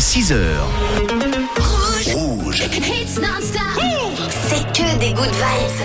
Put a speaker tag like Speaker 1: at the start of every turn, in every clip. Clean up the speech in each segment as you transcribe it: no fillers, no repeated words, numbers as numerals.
Speaker 1: 6h. Rouge.
Speaker 2: It's non-stop. C'est que des good vibes.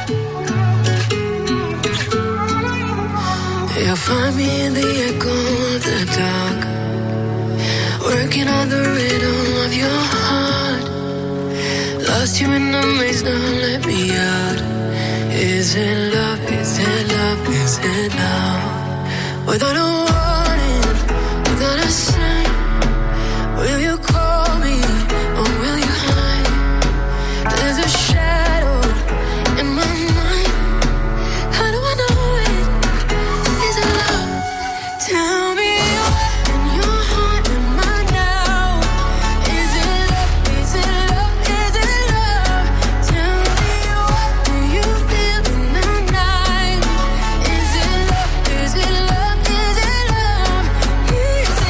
Speaker 3: You'll find me in the echo of the dark, working on the rhythm of your heart. Lost you in the maze, now let me out. Is it love, is it love, is it love? Without a warning, without a sign, will you call me or will you hide? There's a shadow in my mind. How do I know it? Is it love? Tell me what in your heart am I now? Is it love? Is it love? Is it love? Tell me what do you feel in the night? Is it love? Is it love? Is it love? Is it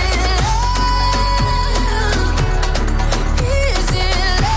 Speaker 3: love? Is it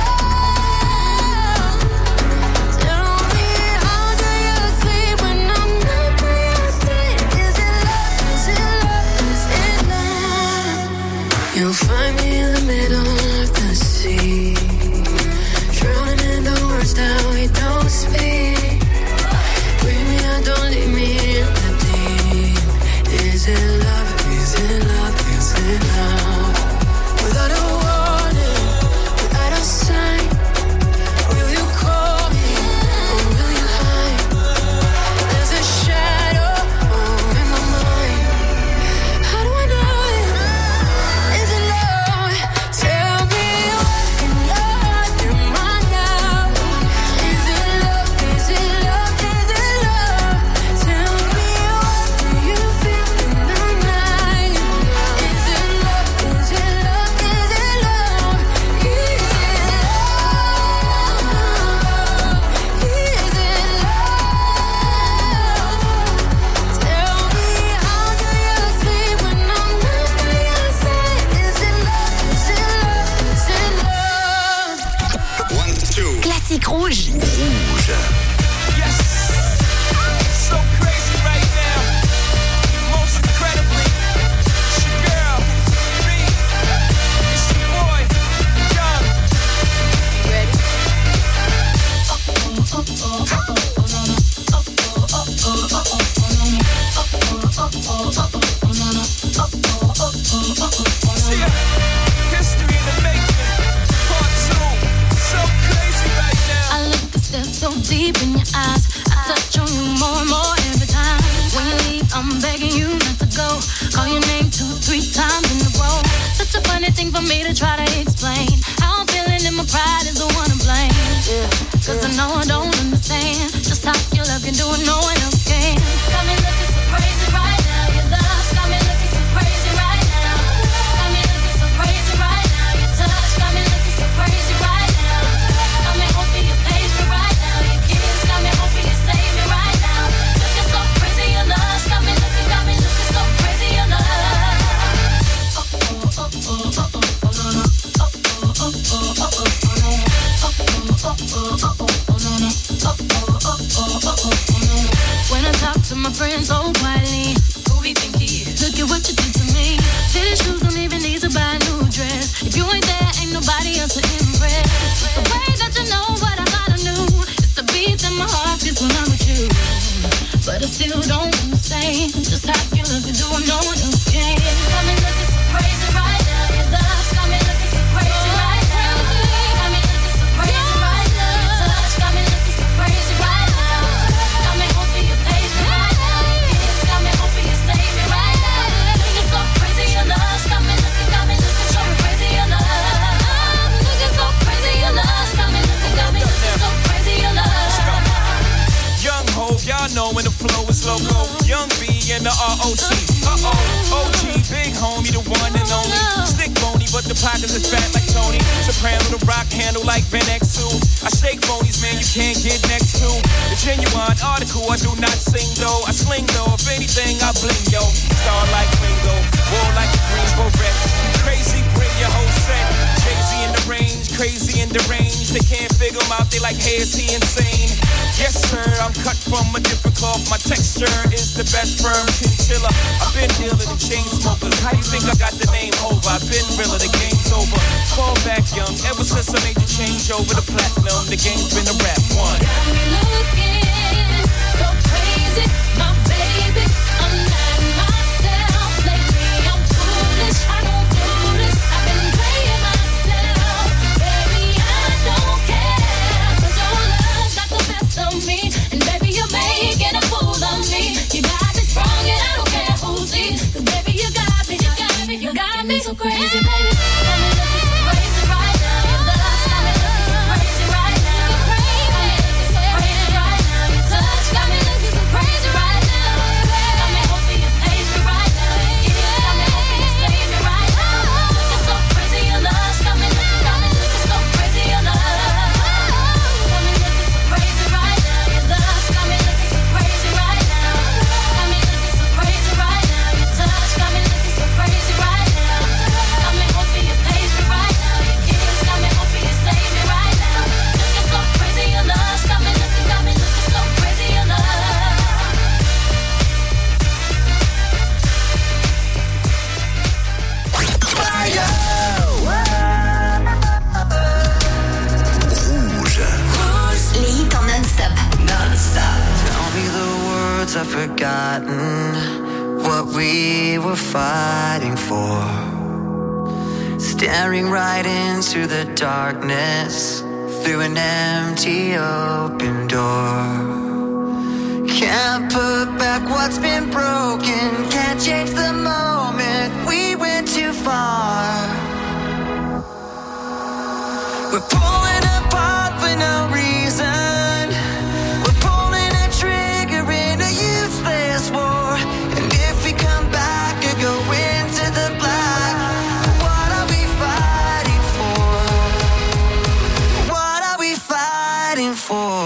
Speaker 3: love? Tell me how do you sleep when I'm not by your side? Is it love? Is it love? Is it love? You'll find me in the middle of the sea, drowning in the words that we don't speak. Bring me out, don't leave me in the deep. Is it love? Is it love? Is it love? Without a warning, without a sign, will you call me or will you hide? There's a shadow in my mind. How do I know it? Is it love? Tell me what in your heart am I now? Is it love? Is it love? Is it love? Tell me what do you feel in the night? Is it love? Is it love? Is it love? Is it love? Is it love? Tell me how do you sleep when I'm not by your side? Is it love? Is it love? Is it love?
Speaker 2: Classique rouge.
Speaker 1: Rouge.
Speaker 4: Yes, so crazy right now. Most incredibly, it's your girl, me. It's your boy, Young. Ready? See ya. History in the making. Part 2. So crazy right now.
Speaker 3: I look and stare so deep in your eyes. I touch on you more and more every time. When you leave, I'm begging you not to go. Call your name 2-3 times in a row. Such a funny thing for me to try to explain. How I'm feeling and my pride is the one to blame. Cause I know I don't understand just how your love can do it, no one else can. Got me looking so crazy right now. Your love's got me looking so crazy right now. Got me looking so crazy right now. Your touch got me looking so crazy right now. Got me hoping you page me right now. Your kiss got me hoping you save me right now. Looking so crazy, your love's got me looking so crazy, your love. When I talk to my friends so quietly, who he think he is? Look at what you did to me. Fitted shoes don't even need to buy a new dress. If you ain't there, ain't nobody else to impress. It's the way that you know what I gotta do. It's the beat that my heart gets when I'm with you. But I still don't understand just how you look and do what no one else can. Got me looking so crazy right now. Your love's got me looking so crazy right now. Got me looking so crazy right now. Your touch got me looking so crazy right now. Got me hoping you page me right now. Your kiss got me hoping you save me right now. Looking so crazy, your love's got me looking so crazy, your love. Looking so crazy, your love's got me looking so crazy, your love.
Speaker 4: Young Hov, y'all know when the flow is loco. Young B and the ROC. OG, big homie, the one and only. Stick bony, but the pockets is fat like Tony. Soprano, the rock handle like Ben X2. I shake phonies, man, you can't get next to. The genuine article, I do not sing though. I sling though, if anything, I bling yo. Star like Ringo, war like a Greensboro wreck. Crazy, bring your whole set. Jay-Z in the range, crazy and deranged. They can't figure him out, they like, hey, is he insane? Yes, sir, I'm cut from a different cloth. My texture is the best firm chinchilla. I've been dealing with chain smokers. How you think I got the name over? I've been realer, the game's over. Fall back young, ever since I made the change over to platinum, the game's been a rap one.
Speaker 3: Got me looking so crazy, my baby. I'm not myself lately. I'm foolish, I don't do this. I've been playing myself, baby. I don't care, 'cause your love's got the best of me, and baby you're making a fool of me. You got me sprung and I don't care who sees, 'cause baby you got me, you got me so crazy, baby. Got me looking so crazy right now. Your love's got me looking so crazy right now. Crazy right now. Your touch got me looking so crazy right now. Got me hoping you page me right now. Your kiss got me hoping you save me right now. Looking so crazy, your love's got me looking so crazy, your love. Got me looking so crazy right now. Your love's got me looking so crazy right now. Got me looking so crazy right now. Your touch got me looking so crazy right now. Got me hoping you page me right now. Your kiss got me hoping you save me right now. Looking so crazy, your love's got me looking so crazy, your love.
Speaker 2: Les hits en non-stop.
Speaker 1: Tell me the words I've forgotten, what we were fighting for. Staring right into the darkness, through an empty open door. Can't put back what's been broken, can't change the moment, we went too far. We're pulling apart for no reason. We're pulling a trigger in a useless war. And if we come back or go into the black, what are we fighting for? What are we fighting for?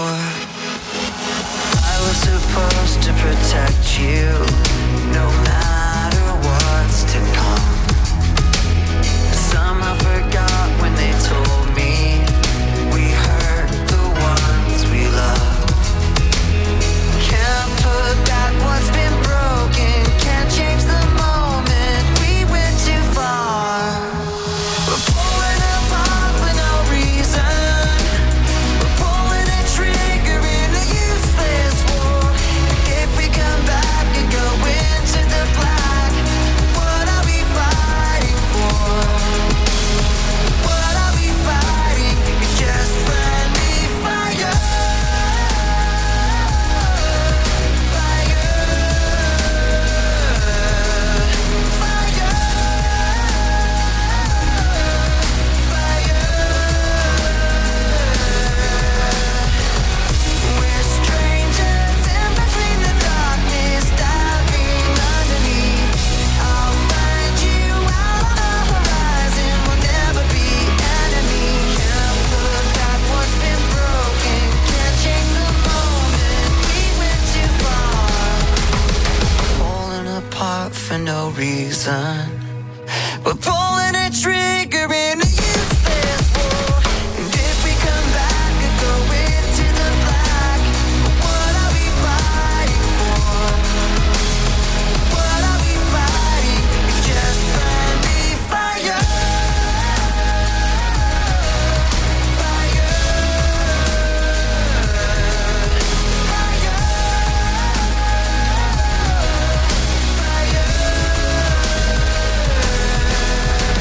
Speaker 1: I was supposed to protect you, no matter what's to come. Somehow forgot when they told me we hurt the ones we love. Can't put back what's been broken, can't change the moment, we went too far. We're pulling apart for no reason. We're pulling a trigger in a useless war. If we come back and go into the black, what are we fighting for? What are we fighting? It's just friendly fire. We're strangers in between the darkness, diving underneath. I'll find you out on the horizon. We'll never be enemies. Can't put back what's been broken. Can't change the moment. We went too far. Falling apart for no reason. We're pulling a trigger in a useless war. And if we come back and go into the black, what are we fighting for? What are we fighting? It's just friendly fire. Fire. Fire.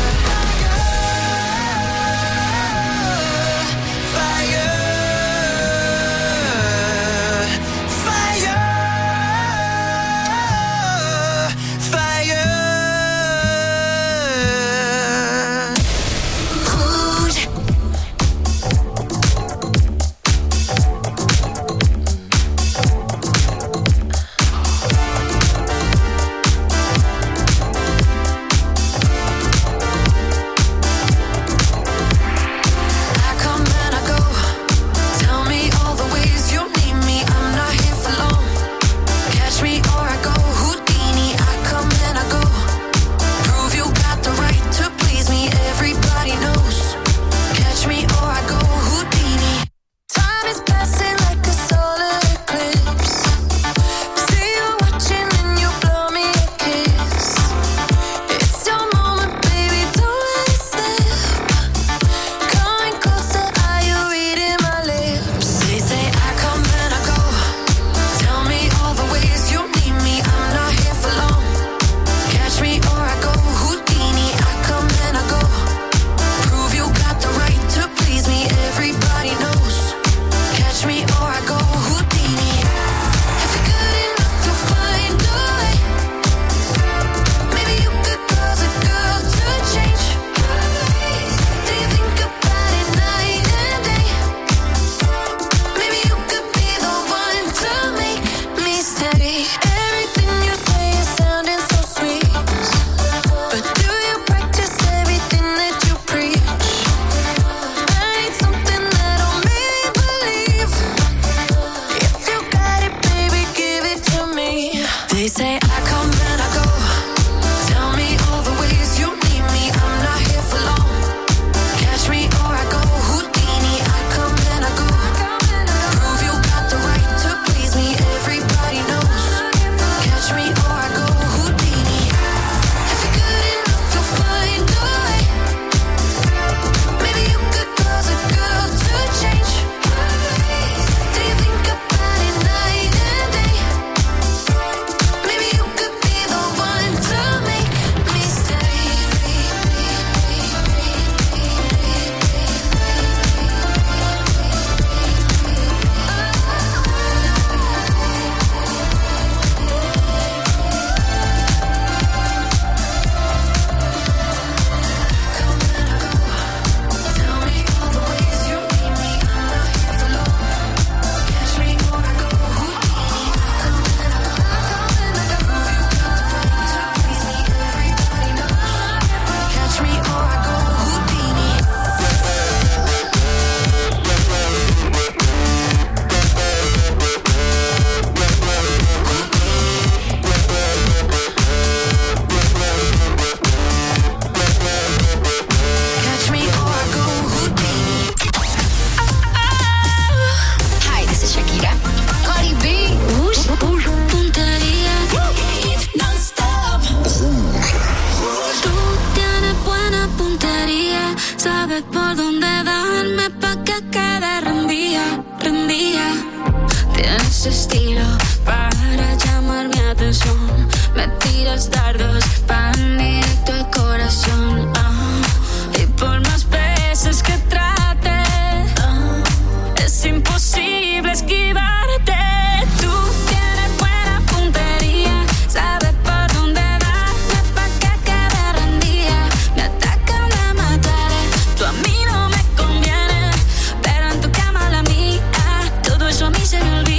Speaker 3: sabes por dónde darme pa' que quede rendía. Tienes estilo para llamar mi atención. Me tiras dardos pan directo al corazón. Y por más veces que trate, es imposible esquivarte. Tú tienes buena puntería, sabes por dónde darme pa' que quede rendida. Me atacan, me mataré, tú a mí no me conviene, pero en tu cama la mía, todo eso a mí se me olvida.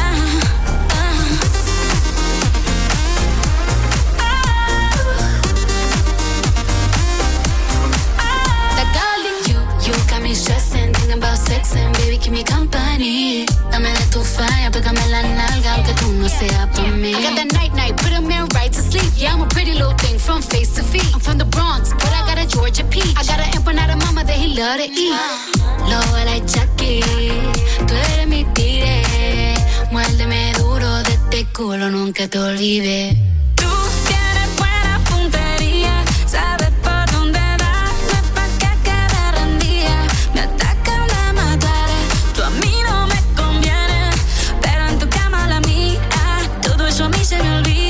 Speaker 3: Stressing, thinking about sex and baby, keep me company. Dame de tu falla, pégame la nalga, aunque tú no seas por mí. I got that night, put a man right to sleep. Yeah, I'm a pretty little thing from face to feet. I'm from the Bronx, but I got a Georgia peach. I got an empanada mama that he love to eat. Lobo like Chucky, tú eres mi tigre. Muérdeme duro de este culo, nunca te olvides. Tú tienes buena puntería, sabes por dónde darme pa' que quede rendida. Me atacan, me mataré, tú a mí no me conviene, pero en tu cama la mía, todo eso a mí se me olvida.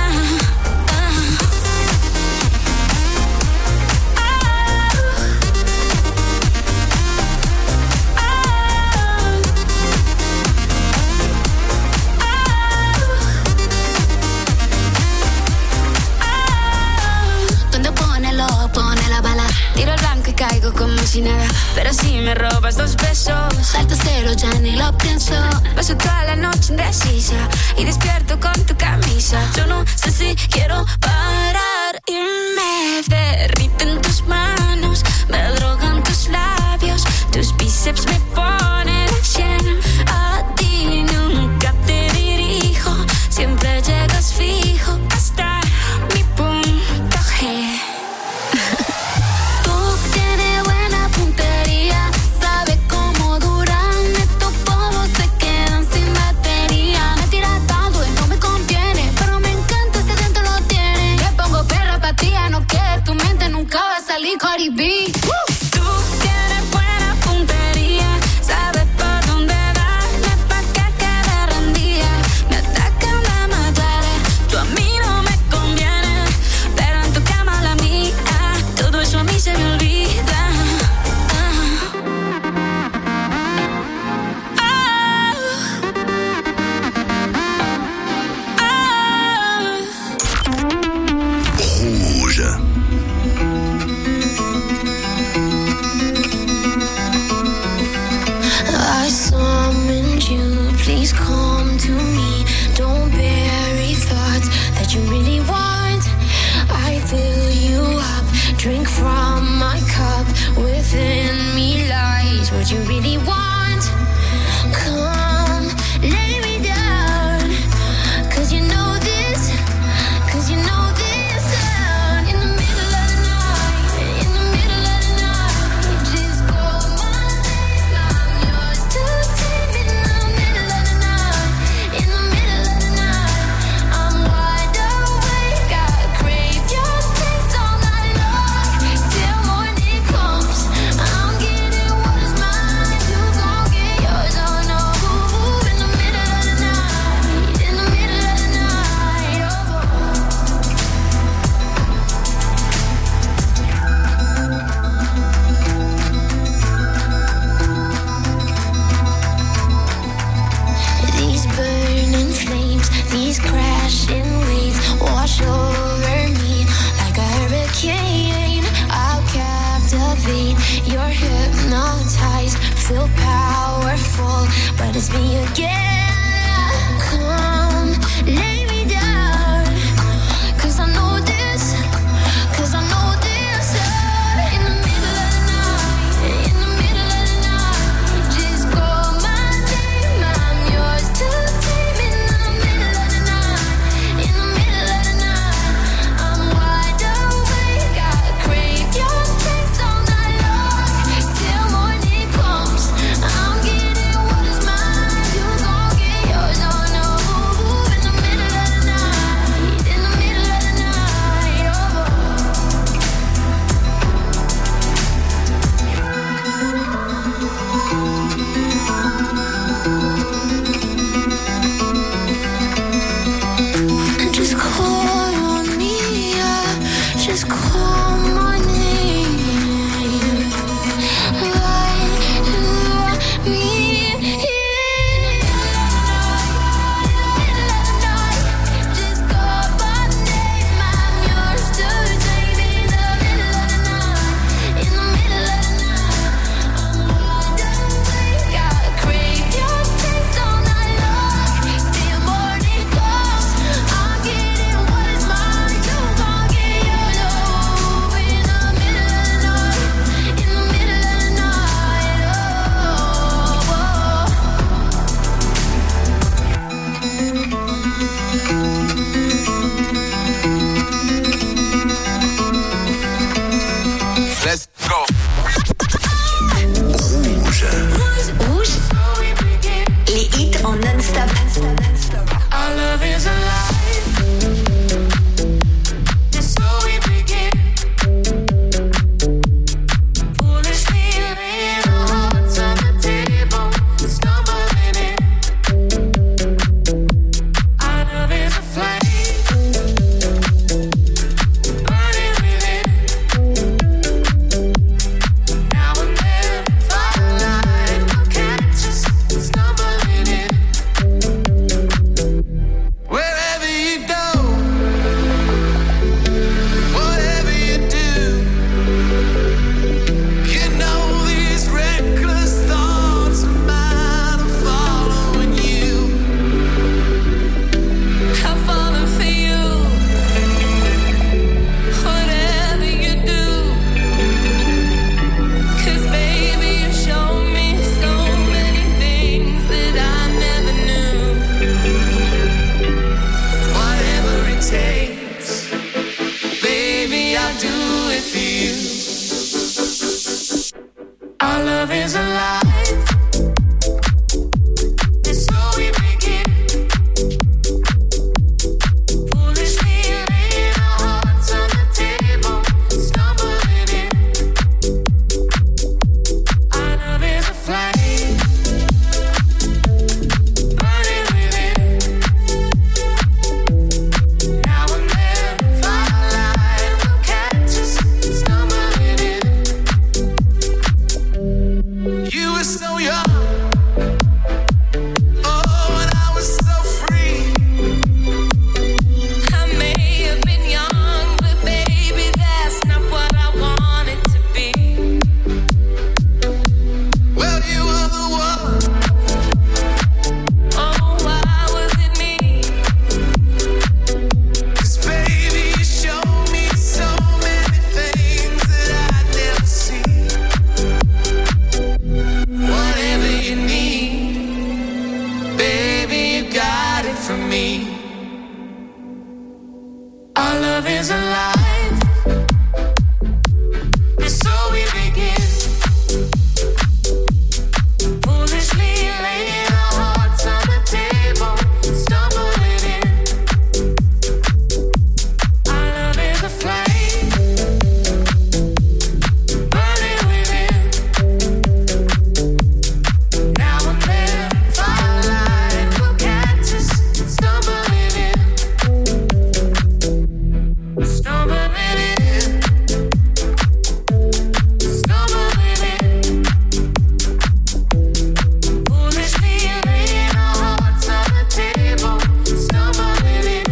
Speaker 3: Tiro el blanco y caigo como si nada, pero si me robas 2 besos, salto cero, ya ni lo pienso. Paso toda la noche indecisa y despierto con tu camisa. Yo no sé si quiero parar y me derriten tus manos, me drogan tus labios, tus bíceps me ponen al 100. A ti nunca te dirijo, siempre llegas fijo hasta mi punto G. Cardi B. Tú tienes buena puntería, sabes por dónde darme pa' que quede rendida. Me atacan, me mataré, tú a mí no me conviene, pero en tu cama la mía, todo eso a mí se me olvida. Please come to me. Don't bury thoughts that you really want. I fill you up, drink from my cup. Within me lies what you really want. Come, lay me down, 'cause you know this, 'cause you know this sound. In the middle of the night, in the middle of the night, just call my name, I'm yours to take me now. These crashing waves wash over me like a hurricane. I'll captivate, you're hypnotized, feel powerful, but it's me again. Come, lay me down, 'cause I know this, 'cause I know this sound. In the middle of the night, in the middle of the night, just call my name, I'm yours to take me. Till morning comes, I'm getting what is mine. You gon'
Speaker 4: Let's go.
Speaker 2: Rouge. Les hits en non-stop.
Speaker 3: Our love is alive. And so we begin. Foolishly laying our hearts on the table, stumbling in. Our love is a flame, burning within. Now and then, firelight will catch us stumbling in. Wherever you go, whatever you do, you know these reckless thoughts of mine are following you. I've fallen for you. Whatever you do, 'cause baby you showed me so many things that I never knew. Whatever it takes, baby, I'll do it for you. Our love is alive, and so we begin. Foolishly laying our hearts on the table, stumbling in. Our love is a flame, burning within. Now and then, firelight will catch us stumbling in. You were so young, oh, and I was so free. I may have been young, but baby, that's not what I wanted to be. Well, you were the one. Oh, why was it me? 'Cause baby, you showed me so many things that I'd never seen. Whatever you need, baby, you got it from me. Our love is alive, and so we begin. Foolishly laying our hearts on the table, stumbling in. Our love is a flame, burning within. Now and then, firelight will catch us stumbling in. Stumbling in. Stumbling in. Foolishly laying our hearts on the table, stumbling in.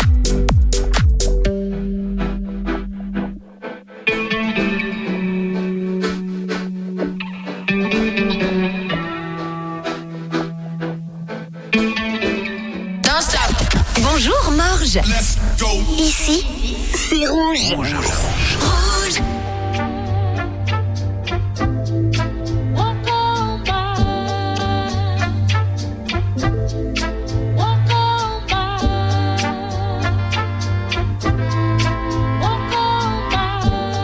Speaker 3: Don't stop.
Speaker 2: Bonjour Morge.
Speaker 4: Let's go.
Speaker 2: Ici, c'est rouge. Rouge.
Speaker 3: Walk on by. Walk on by. Walk on by.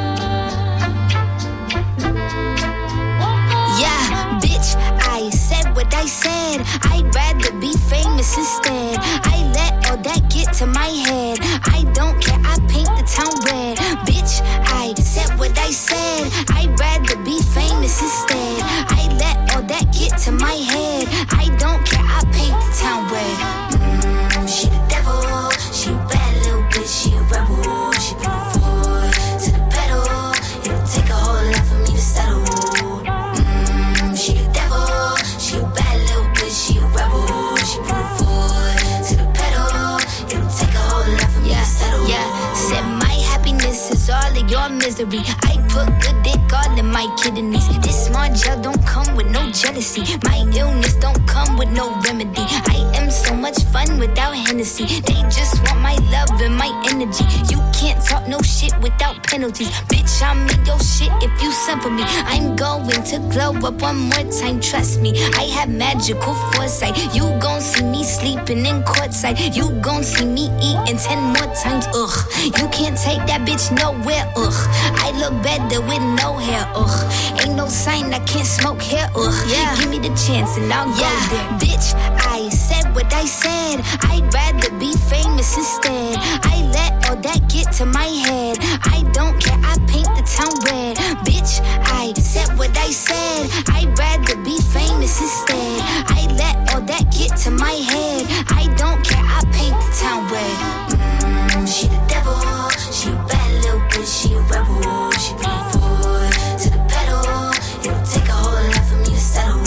Speaker 3: Walk on
Speaker 2: Yeah, bitch, I said what I said. I'd rather be famous instead. I let all that get to my head. I don't care, I paint the town red. Bitch, I said what I said. I'd rather be famous instead. I let all that get to my head. I don't care, I paint the town red. She the devil, she a bad little bitch, she a rebel. She put her foot to the pedal. It'll take a whole lot for me to settle. She the devil, she a bad little bitch, she a rebel. She put her foot to the pedal. It'll take a whole lot for me to settle. Yeah, said my happiness is all of your misery. I put good dick all in my kidneys. This small gel don't come with no jealousy. My illness don't come with no remedy. I am so much fun without Hennessy. They just want my love and my energy. You can't talk no shit with without penalties. Bitch, I'm in your shit if you send for me. I'm going to glow up one more time, trust me. I have magical foresight. You gon' see me sleeping in courtside. You gon' see me eating 10 more times, ugh. You can't take that bitch nowhere, ugh. I look better with no hair, ugh. Ain't no sign I can't smoke hair, ugh. Yeah. Give me the chance and I'll go there. Bitch, I said what I said. I'd rather be famous instead. I let all that get to my head. I don't care, I paint the town red. Bitch, I said what I said. I'd rather be famous instead. I let all that get to my head. I don't care, I paint the town red. She the devil, she a bad little bitch, she a rebel. She bring forward to the pedal. It'll take a whole lot for me to settle.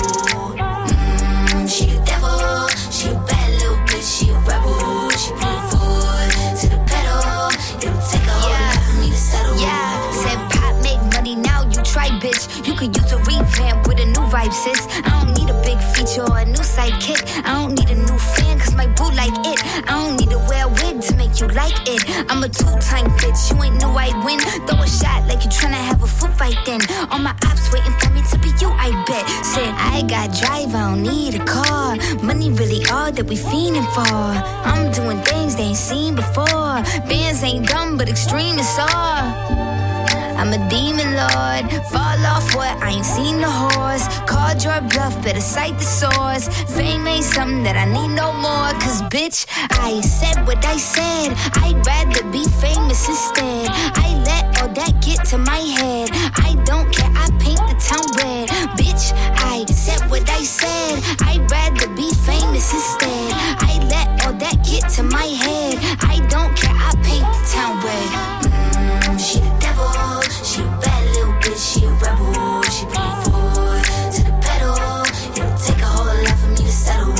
Speaker 2: She the devil, she a bad little bitch, she a rebel. She bring forward to the pedal. It'll take a whole lot for me to settle. Yeah, said pop make money, now you try, bitch. You could use a revamp with a new vibe, sis. I don't need a big feature or a new sidekick. I don't need a new fan, cause my boo like it. I don't need to wear a wig to make you like it. I'm a two-time bitch, you ain't knew I'd win. Throw a shot like you tryna have a foot fight then. All my ops waiting for me to be you, I bet. Said, I got drive, I don't need a car. Money really all that we fiending for. I'm doing things they ain't seen before. Bands ain't dumb, but extreme is all. I'm a demon lord, fall off what, I ain't seen the horse. Called your bluff, better cite the source. Fame ain't something that I need no more. Cause bitch, I said what I said. I'd rather be famous instead. I let all that get to my head. I don't care, I paint the town red. Bitch, I said what I said. I'd rather be famous instead. I let all that get to my head. I don't care, I paint the town red. She the devil, she a bad little bitch, she a rebel. She bring forward to the pedal. It'll take a whole lot for me to settle.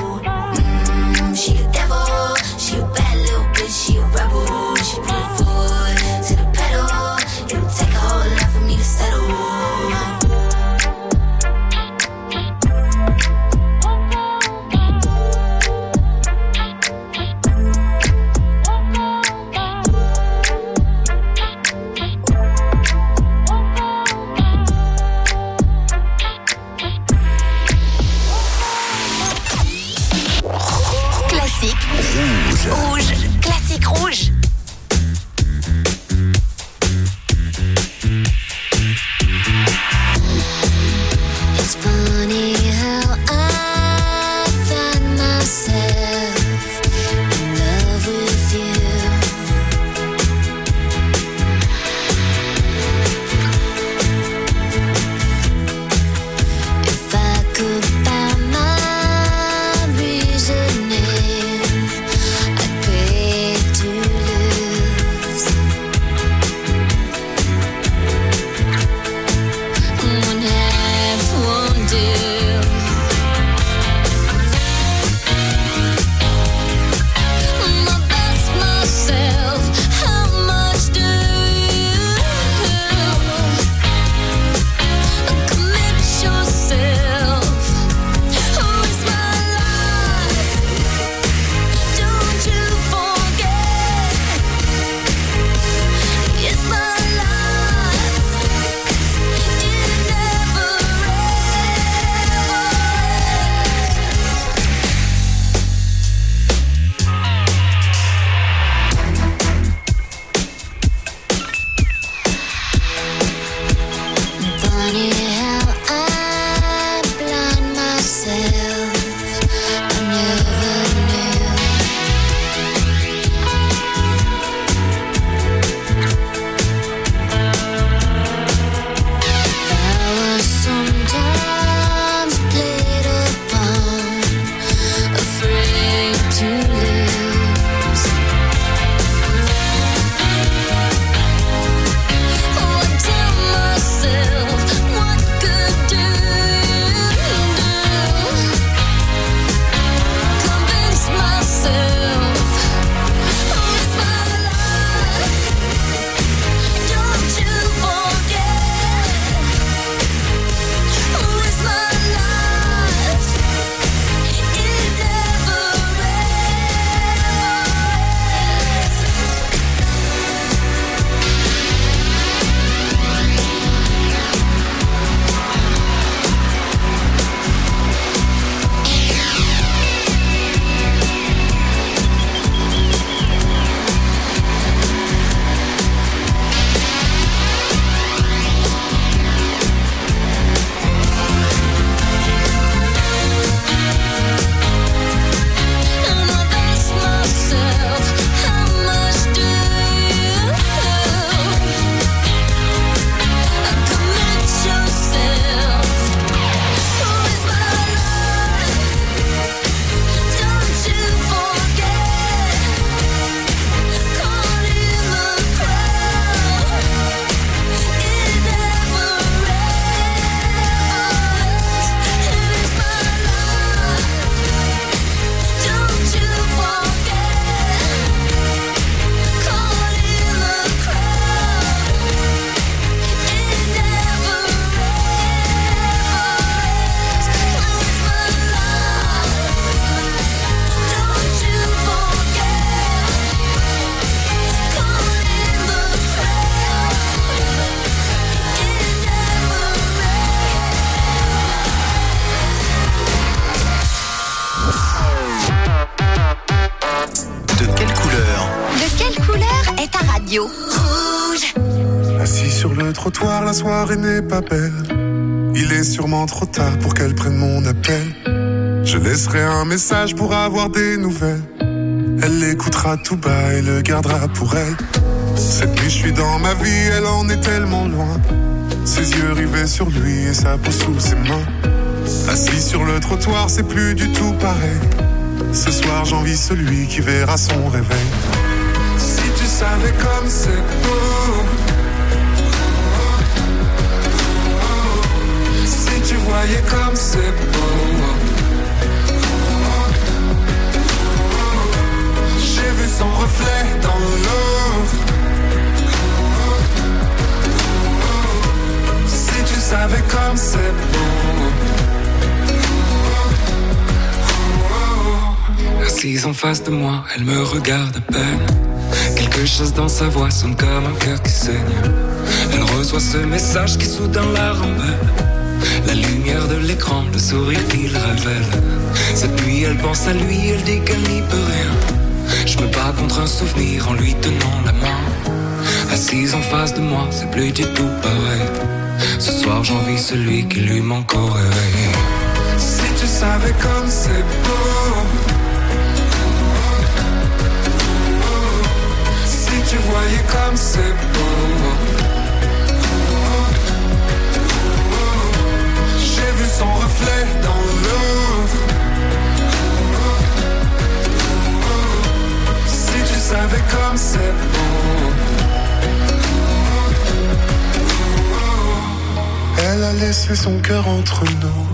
Speaker 2: She the devil, she a bad little bitch, she a rebel. She bring forward to the pedal. It'll take a whole lot radio. Rouge.
Speaker 5: Assis sur le trottoir, la soirée n'est pas belle. Il est sûrement trop tard pour qu'elle prenne mon appel. Je laisserai un message pour avoir des nouvelles. Elle l'écoutera tout bas et le gardera pour elle. Cette nuit je suis dans ma vie, elle en est tellement loin. Ses yeux rivés sur lui et sa peau sous ses mains. Assis sur le trottoir, c'est plus du tout pareil. Ce soir j'envie celui qui verra son réveil. Si tu savais comme c'est beau, si tu voyais comme c'est beau. J'ai vu son reflet dans l'eau. Si tu savais comme c'est beau. Assise en face de moi, elle me regarde à peine. Quelque chose dans sa voix sonne comme un cœur qui saigne. Elle reçoit ce message qui soudain la rembelle. La lumière de l'écran, le sourire qu'il révèle. Cette nuit elle pense à lui, elle dit qu'elle n'y peut rien. Je me bats contre un souvenir en lui tenant la main. Assise en face de moi, c'est plus du tout pareil. Ce soir j'envie celui qui lui manque au réveil. Si tu savais comme c'est beau. Si tu voyais comme c'est beau. J'ai vu son reflet dans l'eau. Si tu savais comme c'est beau. Elle a laissé son cœur entre nous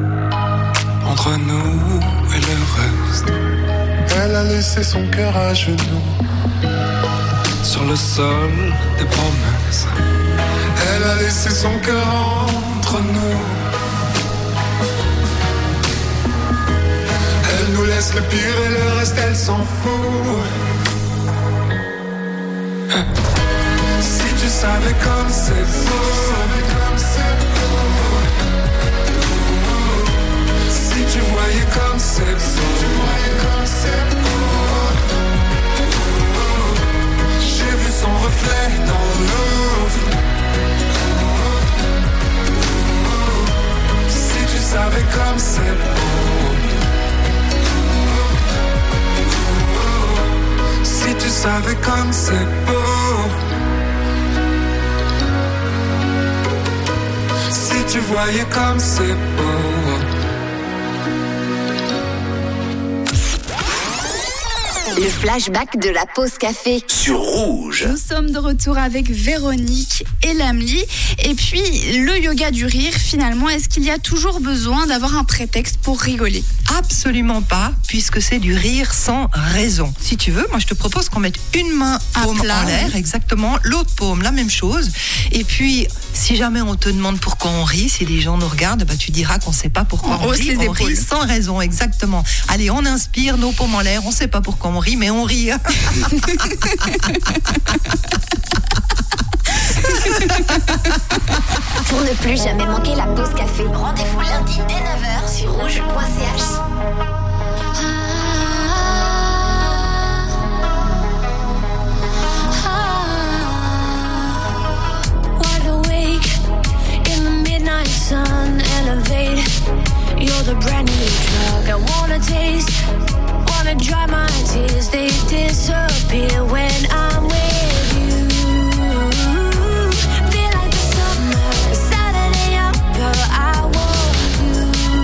Speaker 5: et le reste. Elle a laissé son cœur à genoux sur le sol des promesses. Elle a laissé son cœur entre nous. Elle nous laisse le pire et le reste elle s'en fout. Si tu savais comme c'est beau. Si tu voyais comme c'est beau. J'ai vu son reflet dans l'eau. Si tu savais comme c'est beau. Si tu savais comme c'est beau. Si tu voyais comme c'est beau.
Speaker 2: Le flashback de la pause café.
Speaker 6: Sur Rouge.
Speaker 7: Nous sommes de retour avec Véronique et Lamely. Et puis, le yoga du rire, finalement, est-ce qu'il y a toujours besoin d'avoir un prétexte pour rigoler ?
Speaker 8: Absolument pas, puisque c'est du rire sans raison. Si tu veux, moi je te propose qu'on mette une main paume en l'air, exactement, l'autre paume, la même chose. Et puis, si jamais on te demande pourquoi on rit, si les gens nous regardent, bah, tu diras qu'on ne sait pas pourquoi on rit. On rit sans raison, exactement. Allez, on inspire, nos paumes en l'air, on ne sait pas pourquoi on rit, mais on rit.
Speaker 2: Pour ne plus jamais manquer la pause café, rendez-vous lundi dès 9h sur rouge.ch.
Speaker 3: Wide awake in the midnight sun, elevate. You're the brand new drug I wanna taste. Wanna dry my tears, they disappear when I'm with you. Feel like the summer, Saturday upper, I want you.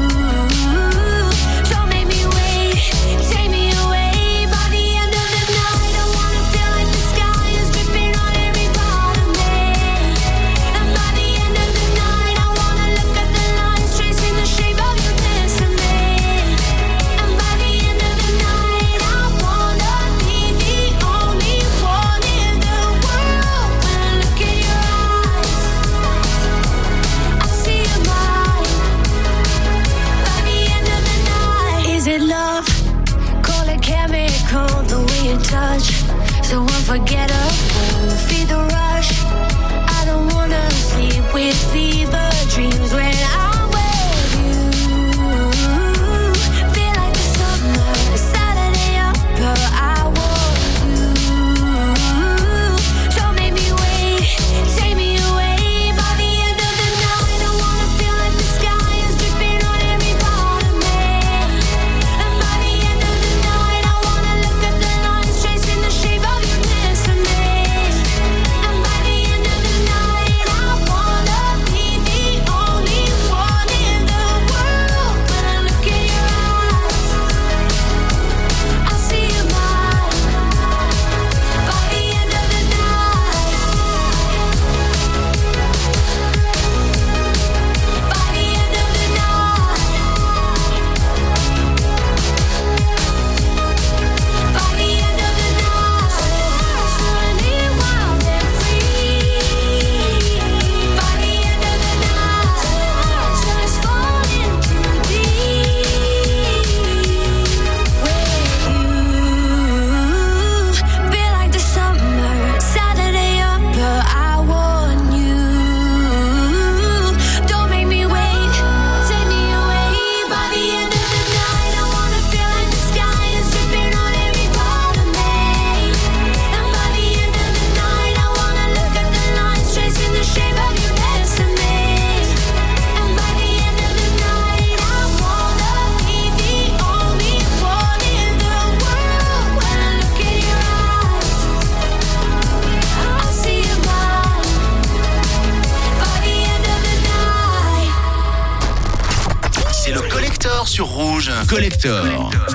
Speaker 3: Don't make me wait, take me away. By the end of the night, I wanna feel like the sky is dripping on every part of me. And by the end of the night, I wanna look at the lines tracing the shape of your destiny. And by the end of the night, I wanna be the only one in the world. When I look in your eyes, I see a light. By the end of the night, is it love? Call it chemical, the way you touch, so unforgettable. Feed the rush. I don't wanna sleep with fever dreams when I'm with you. Feel like the summer, Saturday upper, I want you.
Speaker 6: sur Rouge.
Speaker 9: Collector.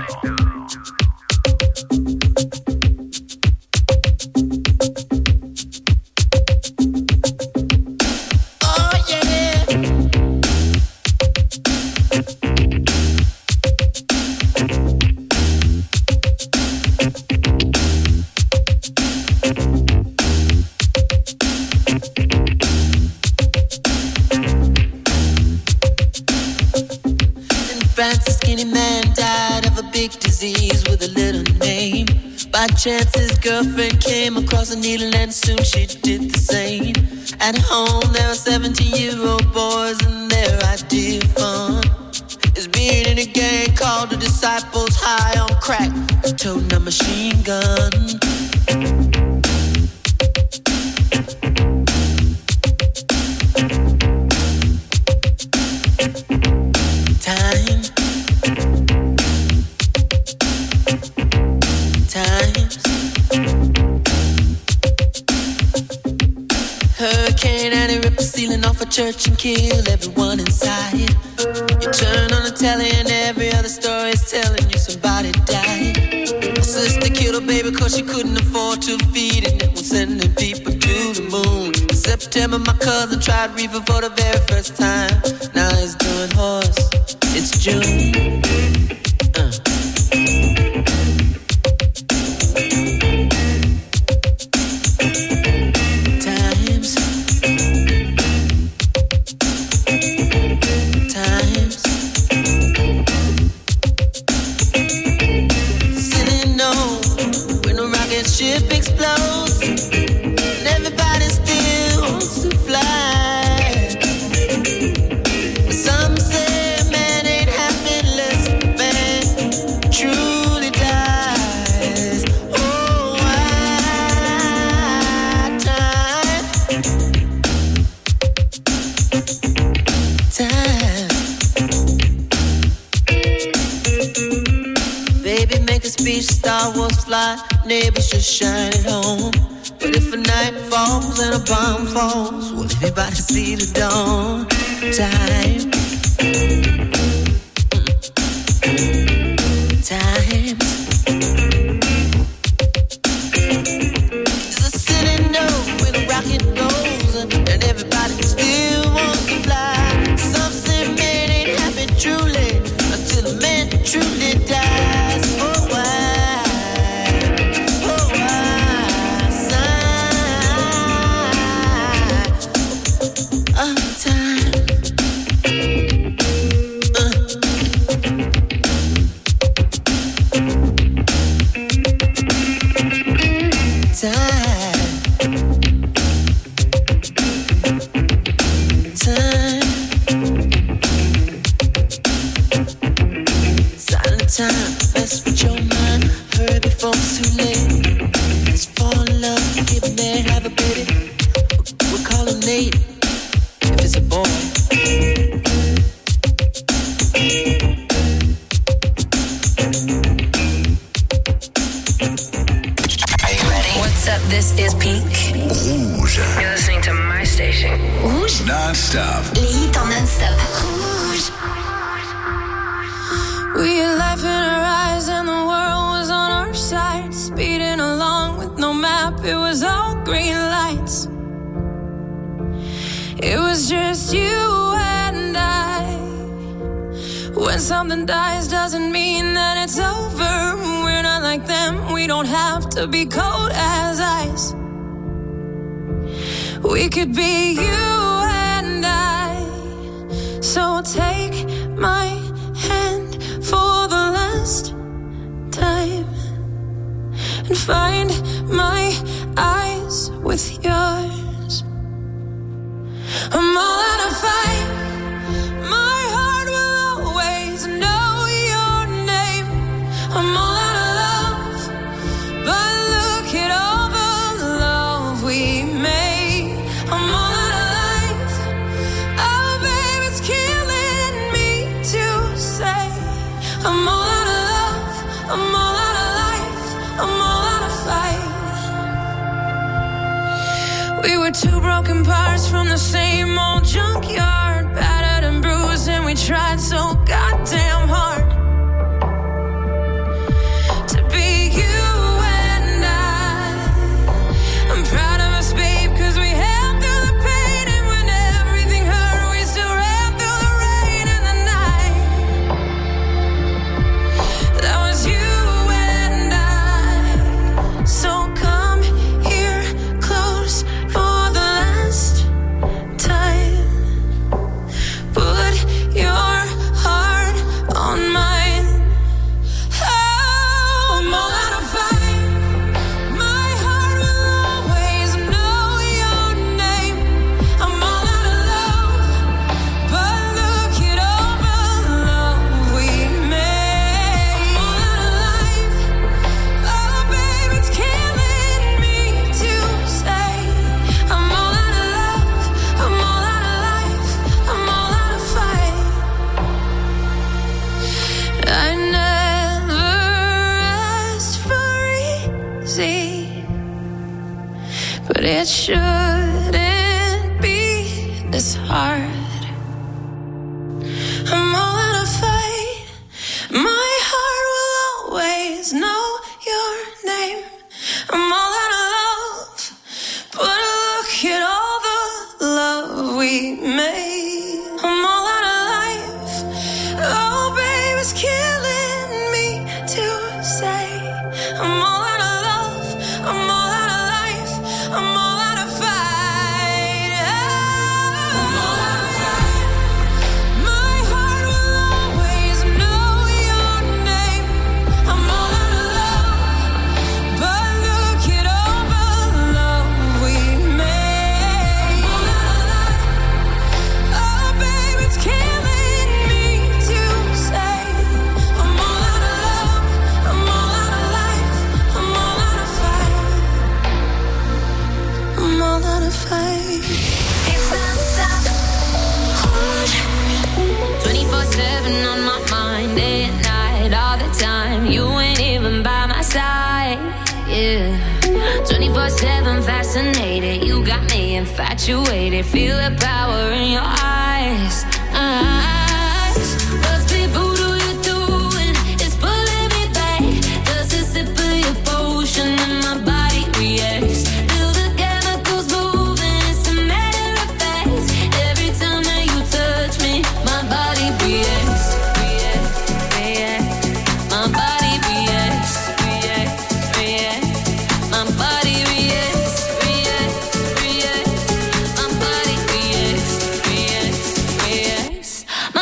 Speaker 10: By chance his girlfriend came across a needle and soon she did the same. At home there were 17-year-old boys and their idea of fun is being in a gang called the Disciples, high on crack, toting a machine gun. Off a church and kill everyone inside. You turn on the telly and every other story is telling you somebody died. A sister killed her baby cause she couldn't afford to feed it. And was sending people to the moon. In September my cousin tried reefer for the very first time. Now he's doing horse. It's June. Ship explodes and everybody still wants to fly. But some say man ain't happy unless man truly dies. Oh, time. Baby, make a speech, Star Wars fly. Neighbors just shine at home. But if a night falls and a bomb falls, will anybody see the dawn? Time. Times. There's a city note where the rocket goes and everybody still wants to fly. Some say man ain't happy truly until a man truly dies. Oh, why? Time, mess with your mind. Hurry before it's too late. Let's fall in love, get married, have a baby. We'll call him Nate if it's a boy.
Speaker 11: Are you ready? What's up? This is Pink.
Speaker 9: Rouge.
Speaker 11: You're listening to my station.
Speaker 9: Rouge. Non-stop.
Speaker 2: Les hits en non-stop.
Speaker 3: Rouge. We had life in our eyes and the world was on our side. Speeding along with no map, it was all green lights. It was just you and I. When something dies doesn't mean that it's over. We're not like them, we don't have to be cold as ice. We could be you and I. So take my hand for the last time and find my eyes with yours. I'm all out of fight. My heart will always know your name. I'm all out of love, but look at all the love we made. I'm all out of life. Oh, babe, it's killing me to say. I'm all out of love, I'm all out of life, I'm all out of fight. We were two broken parts from the same old junkyard, battered and bruised, and we tried so goddamn hard to be you and I'm proud of us, babe, 'cause we held through the pain, and when everything hurt, we still ran through the rain and the night. That was you and I. So come here close for the last time. Put your heart on mine. Oh, I'm all out of fight. My heart will always know your name. I'm all out of love, but look at all the love we made. I'm all out of life. Oh, babe, it's killing me to say. I'm all out of love. I'm all out of life. I'm all out of fight. I never asked for easy, but it shouldn't be this hard. I'm all out of fight. My heart will always know your name. I'm all out of love, but look at all the love we made. I'm all out of life. Oh, babe, it's killing me to say. I'm all out of love. I'm all out of life. I'm all out of fight. I'm all out of fight. My heart will always know your name. I'm all out of love, but look at all the love we made. I'm all out of life. Oh, babe, it's killing me to say. I'm all out of love. I'm all out of life. I'm all out of fight. I'm all out of fight.
Speaker 2: It's non-stop. 24/7 on my mind, day and night, all the time. You ain't even by my side. Yeah. 24/7 fascinated. You got me infatuated. Feel the power in your eyes. Must be voodoo you're doing. It's pulling me back. Just a sip of your potion and my body reacts. Feel the chemicals moving. It's a matter of fact. Every time that you touch me, my body reacts. My body reacts. My body reacts. My body reacts.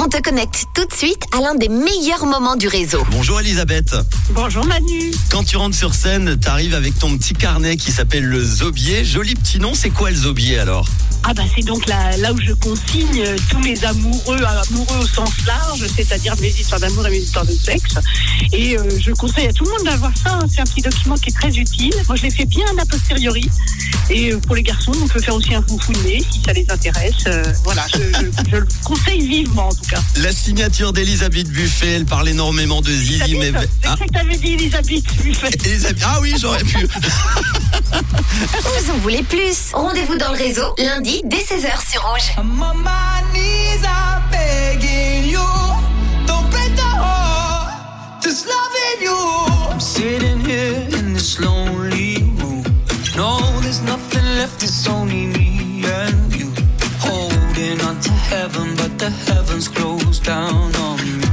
Speaker 6: On te connecte tout de suite à l'un des meilleurs moments du réseau.
Speaker 12: Bonjour Elisabeth.
Speaker 13: Bonjour Manu.
Speaker 12: Quand tu rentres sur scène, t'arrives avec ton petit carnet qui s'appelle le Zobier. Joli petit nom, c'est quoi le Zobier alors ?
Speaker 13: Ah bah c'est donc là où je consigne tous mes amoureux au sens large, c'est-à-dire mes histoires d'amour et mes histoires de sexe. Et je conseille à tout le monde d'avoir ça. C'est un petit document qui est très utile. Moi je l'ai fait bien a posteriori. Et pour les garçons, on peut faire aussi un foufounet si ça les intéresse. Voilà, je le conseille vivement en tout cas.
Speaker 12: La signature d'Elisabeth Buffet, elle parle énormément de Zizi. Mais...
Speaker 13: C'est que t'avais dit Elisabeth Buffet.
Speaker 12: Ah oui, j'aurais pu.
Speaker 6: Vous en voulez plus? Rendez-vous dans le réseau lundi dès 16h sur Rouge.
Speaker 10: I'm on my knees, I'm begging you. Don't break the heart, just loving you. I'm sitting here in this lonely room. No, there's nothing left, it's only me and you. Holding on to heaven, but the heavens closed down on me.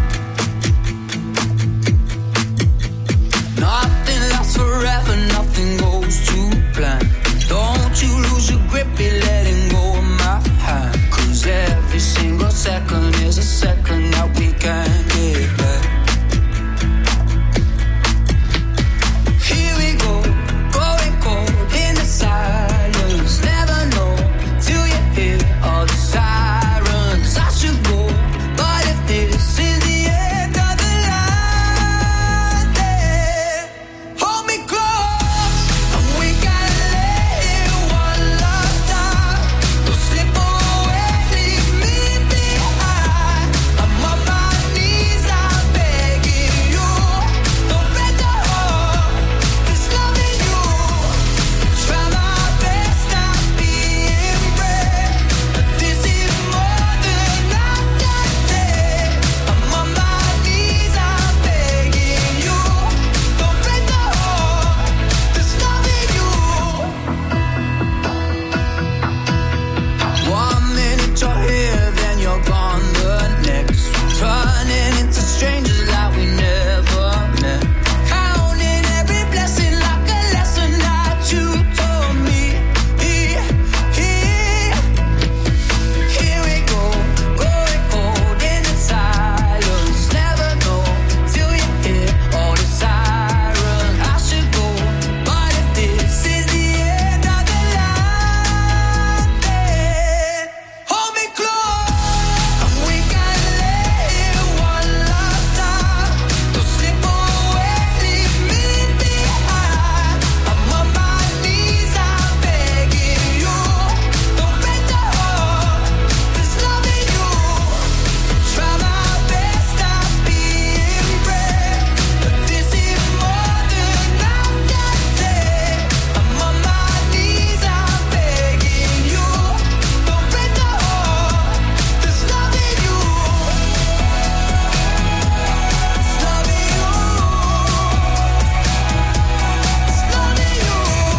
Speaker 10: Nothing lasts forever, nothing goes to plan. Don't you lose your grip, you're letting go of my hand. 'Cause every single second is a second that we can't get back. Here we go, going cold in the silence. Never know till you hear all the sirens. I should go, but if this is the end of the line, then hold me close, and we gotta let it one last time. Don't slip away, leave me behind. I'm on my knees, I'm begging you. Don't break the heart that's loving you. Try my best not being brave, but this is more than I can take. I'm on my knees, I'm begging you. Don't break the heart that's loving you. 1 minute you're here, then you're gone the next. Turning into strangers like we never met. Counting every blessing like a lesson that you told me. Here we go, going cold in the silence. Never know till you hear all the sirens. I should go, but if this is the end of the line, then hold me close, and we gotta let it one last time. Don't slip away, leave me behind. I'm on my knees, I'm begging you. Don't break the heart that's loving you. Try my best not being brave, but this is more than I can take. I'm on my knees, I'm begging you. Don't break the heart that's loving you. It's loving you. It's loving you.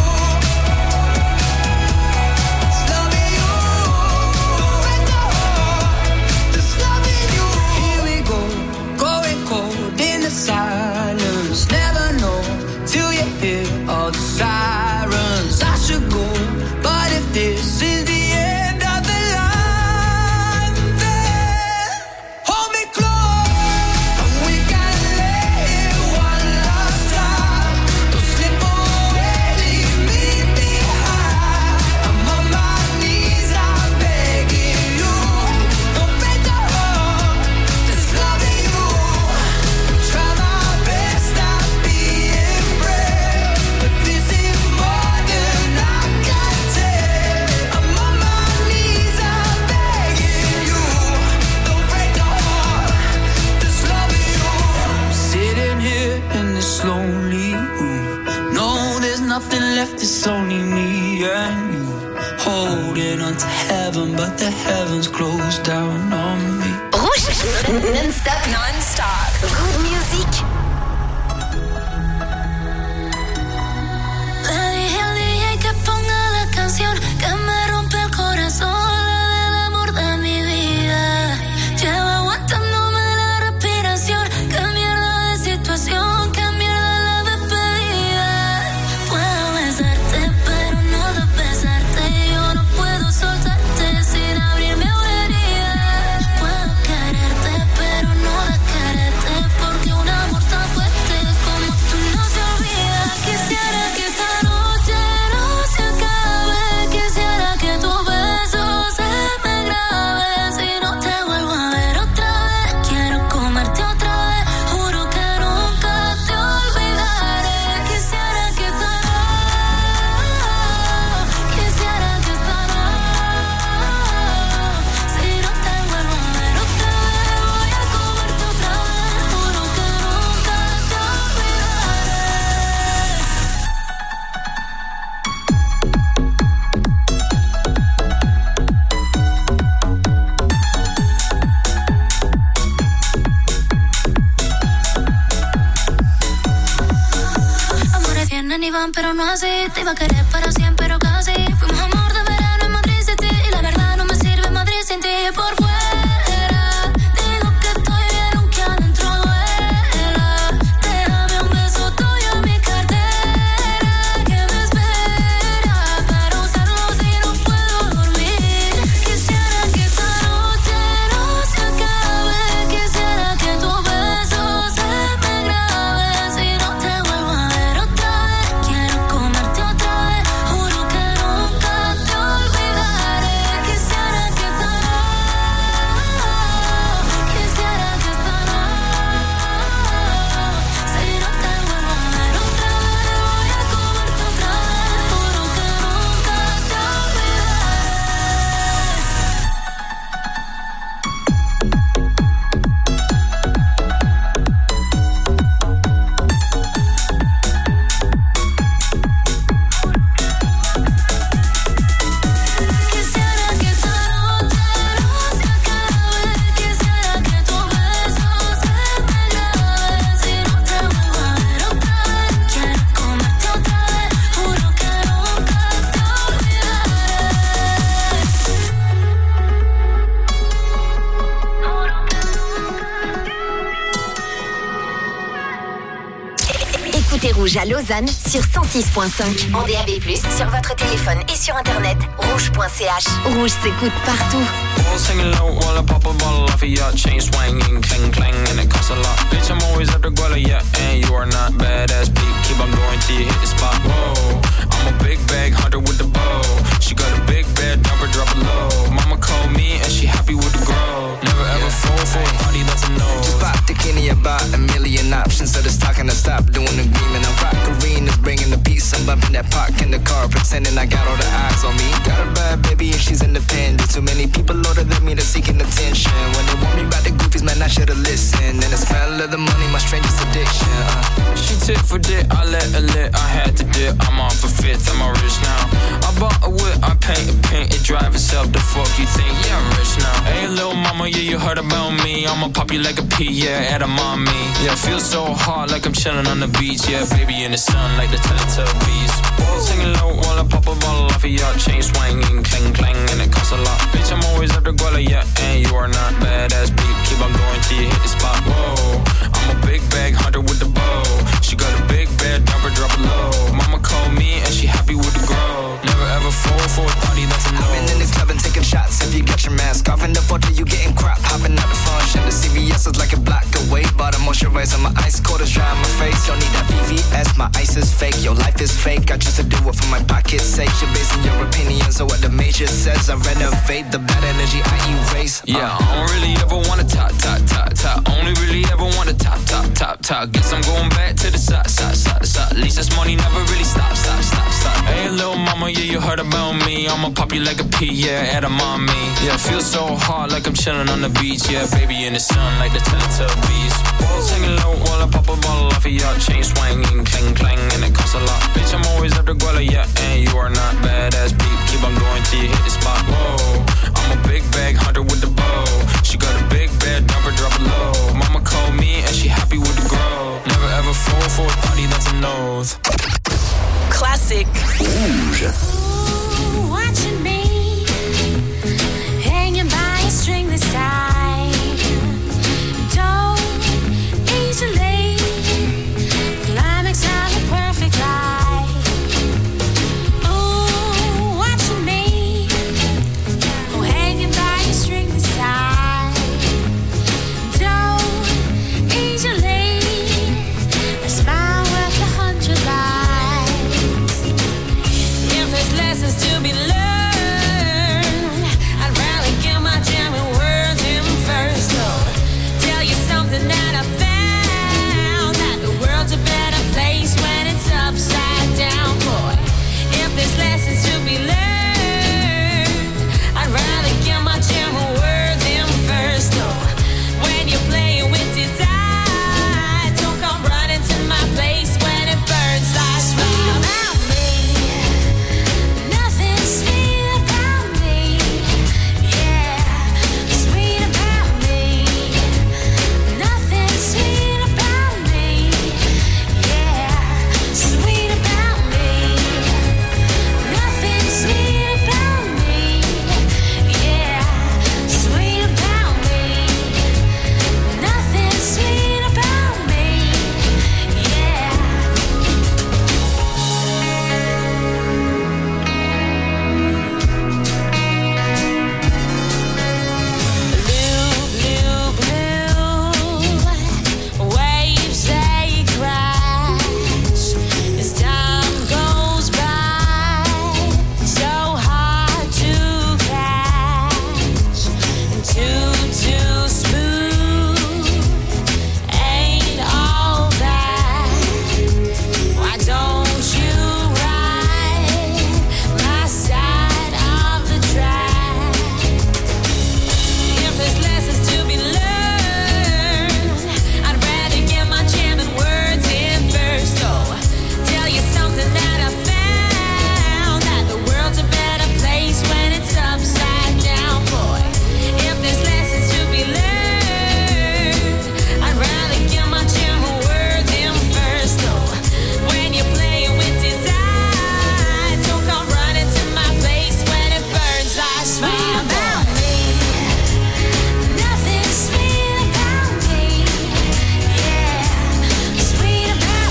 Speaker 10: It's loving you. Don't break the heart that's loving you. Here we go, going cold in the silence. Never know till you hear all the sirens. I should go, but if this is the end of the line, then hold me close, and we gotta let it one last time. Don't slip away, leave me behind. I'm on my knees, I'm begging you. Don't break the heart that's loving you. Try my best not being brave, but this is more than I can take. I'm on my knees, I'm begging you. Don't break the heart that's loving you. I'm sitting here in this lonely room. No, there's nothing left, it's only me and you. Holding on to heaven, but the heavens closed down on me.
Speaker 6: Rouge non-stop, non-stop. Good music.
Speaker 3: Le dije al DJ que ponga la canción que me rompe el corazón, la del amor de mi vida. Llevo aguantándome la respiración. Qué mierda de situación, qué mierda la despedida. Puedo besarte, pero no de besarte. Yo no puedo soltarte sin abrirme una herida. Puedo quererte, ni van, pero no así. Te iba a querer para siempre, pero casi. Fuimos amor de verano en Madrid City. Y la verdad no me sirve Madrid sin ti. Por fuera, digo que estoy bien, aunque adentro duela. Déjame un beso tuyo en mi cartera, que me espera para usarlo si no puedo dormir. Quisiera que esta noche no se acabe. Quisiera que tus besos se me graben. Si no te vuelvo a ver otra vez, quiero comerte otra vez. Juro que nunca te olvidaré. Quisiera que esta noche, quisiera que esta noche, si no te vuelvo a ver otra vez, voy a comerte otra vez. Juro que nunca te Quisiera que esta noche no se acabe. Quisiera que tus besos se me graben. Si no te vuelvo a ver otra vez, quiero comerte otra vez. Juro que nunca te
Speaker 6: Écoutez Rouge à Lausanne sur 106.5 en DAB+, sur votre téléphone et sur internet rouge.ch. Rouge s'écoute partout.
Speaker 14: Balls hanging low while I pop a bottle off of your chain swinging, clang clang, and it costs a lot. Bitch, I'm always at the guala, yeah, and you are not badass beat. Keep on going till you hit the spot. Whoa, I'm a big bag hunter with the bow. She got a big bed, number drop it low. Mama called me and she happy with the grow. Never ever fall for a party that's a no.
Speaker 15: Just pop the Kenny about a million options. So just talking to stop doing agreement. I'm rock arenas, bringing the peace. I'm bumping that park in the car, pretending I got all the eyes on me. Got a bad baby and she's independent. Too many people older than me, they're seeking attention. When they want me about the goofies, man, I should've listened. And the smell of the money, my strangest addiction.
Speaker 14: She tit for dick, I let her lit, I had to dip. I'm off a fifth, I'm all rich now. I bought a whip, I paint a paint, it drive itself. The fuck you think? Yeah, I'm rich now. Hey, little mama, yeah, you heard about me. I'ma pop you like a pea, yeah, at a mommy. Yeah, feel so hot like I'm chilling on the beach. Yeah, baby in the sun like the Teletubbies. Balls hanging low while I pop a bottle off of your chain swinging, clang clang, and it costs a lot. Bitch, I'm always at the guala, yeah, and you are not badass beat. Keep on going till you hit the spot. Whoa, I'm a big bag hunter with the bow. She got a big bed, number drop it low. Mama called me and she happy with the grow. Never ever fall for a party that's a no.
Speaker 15: I've been in the club and taking shots. If you got your mask off in the photo, you getting crap. Hopping out the function. The CVS is like a block away. Bought a moisturizer, my ice cold is dry on my face. Don't need that VVS, my ice is fake. Your life is fake. I choose to do it for my pocket's sake. You're basing your opinions on what the major says. I renovate the bad energy I erase.
Speaker 14: Yeah, I don't really ever wanna top. Only really ever wanna top. Guess I'm going back to the side. At least this money never really stops. Hey, little mama, yeah, you heard about me. I'ma pop you like a pea, yeah, at a mommy. Yeah, feel so hot like I'm chilling on the beach. Yeah, baby in the sun like the Teletubbies. Balls hanging low while I pop a bottle off of your chain swinging, clang clang, and it costs a lot. Bitch, I'm always at the guala, yeah, and you are not badass beat. Keep on going till you hit the spot. Whoa, I'm a big bag hunter with the bow. She got a big bed, number drop it low. Mama called me and she happy with the grow. Never ever fall for a party that's a no.
Speaker 11: Classic.
Speaker 3: Ooh, watching me.